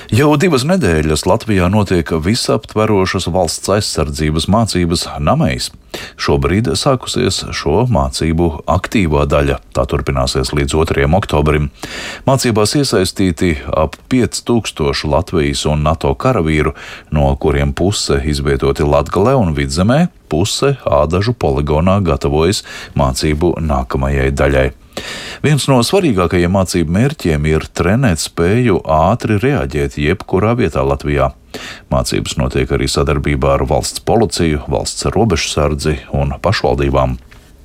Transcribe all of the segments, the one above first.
Jau 2 nedēļas Latvijā notiek visaptverošas valsts aizsardzības mācības NAMEIS. Šobrīd sākusies šo mācību aktīvā daļa. Tā turpināsies līdz 2. oktobrim. Mācībās iesaistīti ap 5000 Latvijas un NATO karavīru, no kuriem puse izvietoti Latgalē un Vidzemē, puse Ādažu poligonā gatavojas mācību nākamajai daļai. Viens no svarīgākajiem mācību mērķiem ir trenēt spēju ātri reaģēt jebkurā vietā Latvijā. Mācības notiek arī sadarbībā ar valsts policiju, valsts robežsardzi un pašvaldībām.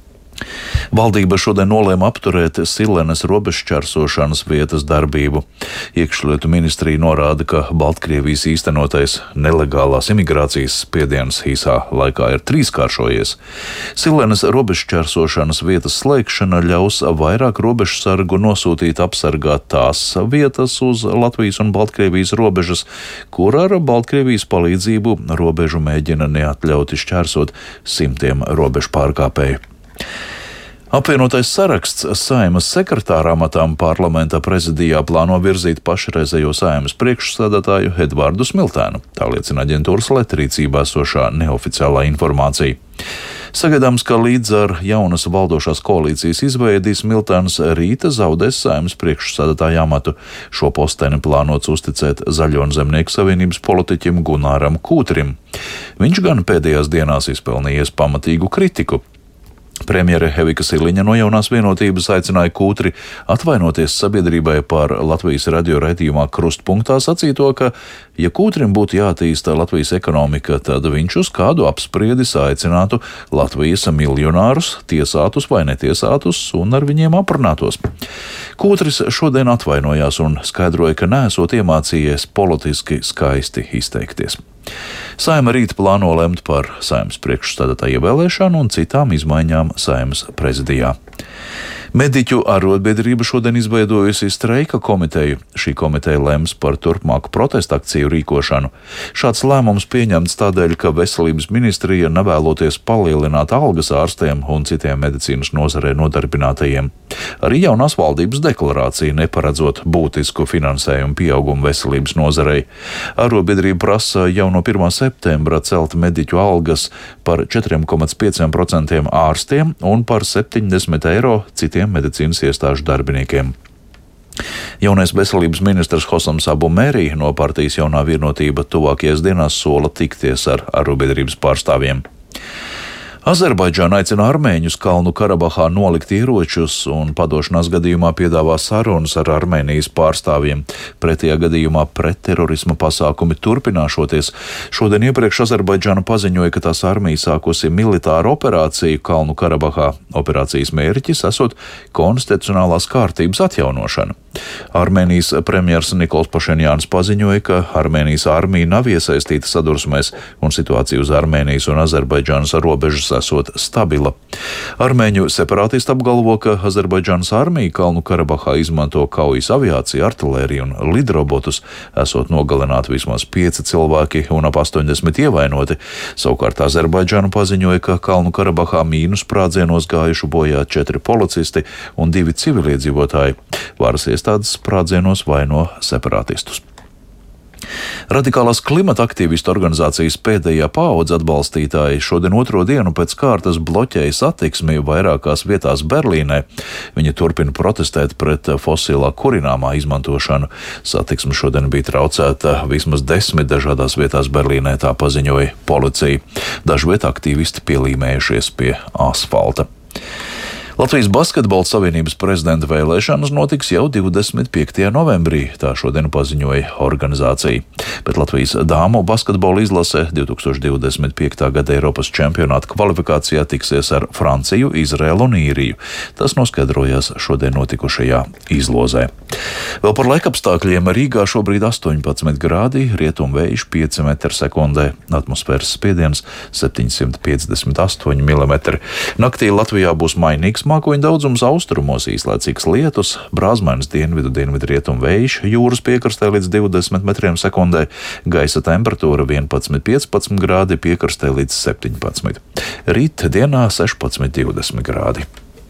Valdība šodien nolēma apturēt Silenes robežšķērsošanas vietas darbību. Iekšlietu ministrija norāda, ka Baltkrievijas īstenotais nelegālās imigrācijas spiediens īsā laikā ir 3-kāršojies. Silenes robežšķērsošanas vietas slēgšana ļaus vairāk robežsargu nosūtīt apsargāt tās vietas uz Latvijas un Baltkrievijas robežas, kur ar Baltkrievijas palīdzību robežu mēģina neatļauti šķērsot simtiem robežu pārkāpēju. Apvienotais saraksts Saeimas sekretāra amatām parlamenta prezidijā plāno virzīt pašreizējo Saeimas priekšsēdētāju Edvardu Smiltēnu. Tā liecina aģentūras LET rīcībā esošā neoficiālā informācija. Sagaidāms, ka līdz ar jaunas valdošās koalīcijas izveidi Smiltēns rīta zaudēs Saeimas priekšsēdētāja amatu. Šo posteni plānots uzticēt Zaļo un Zemnieku savienības politiķim Gunāram Kūtrim. Viņš gan pēdējās dienās izpelnījies pamatīgu kritiku. Premjere Hevika Siliņa no Jaunās vienotības aicināja Kūtri atvainoties sabiedrībai par Latvijas radio raidījumā Krustpunktā sacīto, ka, ja Kūtrim būtu jātīsta Latvijas ekonomika, tad viņš uz kādu apspriedis aicinātu Latvijas miljonārus, tiesātus vai netiesātus, un ar viņiem aprunātos. Kūtris šodien atvainojās un skaidroja, ka neesot iemācījies politiski skaisti izteikties. Saeima rīt plāno lemt par Saeimas priekšsēdētāja ievēlēšanu un citām izmaiņām Saeimas prezidijā. Mediķu arotbiedrība šodien izveidojusi streika komiteju. Šī komiteja lems par turpmāku protesta akciju rīkošanu. Šāds lēmums pieņemts tādēļ, ka veselības ministrija nevēloties palielināt algas ārstiem un citiem medicīnas nozarē nodarbinātajiem. Arī jaunās valdības deklarācija neparedzot būtisku finansējumu pieaugumu veselības nozarei. Arotbiedrība prasa jau no 1. septembra celt mediķu algas par 4,5% ārstiem un par 70 eiro citiem medicīnas iestāžu darbiniekiem. Jaunais veselības ministrs Hosams Abu Meri no partijas Jaunā vienotība tuvākajās dienās sola tikties ar arotbiedrības pārstāvjiem. Azerbaidžāna aicina armēņus Kalnu Karabahā nolikt ieročus un padošanās gadījumā piedāvā sarunas ar Armēnijas pārstāvjiem. Pretējā gadījumā pretterorisma pasākumi turpināšoties. Šodien iepriekš Azerbaidžāna paziņoja, ka tās armija sākusi militāru operāciju Kalnu Karabahā. Operācijas mērķis esot konstitucionālās kārtības atjaunošana. Armēnijas premjers Nikols Pašinjāns paziņoja, ka Armēnijas armija nav iesaistīta sadursmēs un situācija uz Armēnijas un Azerbaidžānas robežas esot stabila. Armēņu separātisti apgalvo, ka Azerbaidžānas armija Kalnu Karabahā izmanto kaujas aviāciju, artilēriju un lidrobotus, esot nogalināti vismaz 5 cilvēki un ap 80 ievainoti. Savukārt Azerbaidžāna paziņoja, ka Kalnu Karabahā mīnu sprādzienos gājuši bojā 4 policisti un 2 civiliedzīvotāji. Varas iestādes sprādzienos vaino separātistus. Radikālās klimata aktīvistu organizācijas Pēdējā paudze atbalstītāji šodien 2. dienu pēc kārtas bloķēja satiksmi vairākās vietās Berlīnē. Viņi turpina protestēt pret fosilā kurināmā izmantošanu. Satiksme šodien bija traucēta vismaz 10 dažādās vietās Berlīnē, tā paziņoja policija. Dažviet aktīvisti pielīmējušies pie asfalta. Latvijas Basketbola savienības prezidenta vēlēšanas notiks jau 25. novembrī, tā šodien paziņoja organizācija. Bet Latvijas dāmu basketbola izlase 2025. gada Eiropas čempionāta kvalifikācijā tiksies ar Franciju, Izraelu un Īriju. Tas noskaidrojās šodien notikušajā izlozē. Vēl par laikapstākļiem Rīgā šobrīd 18 grādi, rietumvējš 5 m/sekundē, atmosfēras spiediens 758 mm. Naktī Latvijā būs mainīgs mākoņu daudzums, austrumos īslaicīgs lietus, brāzmainas dienvidu rietumu vējš, jūras piekrastē līdz 20 m/sekundē, gaisa temperatūra 11–15 grādi, piekrastē līdz 17. Rīt dienā 16–20 grādi.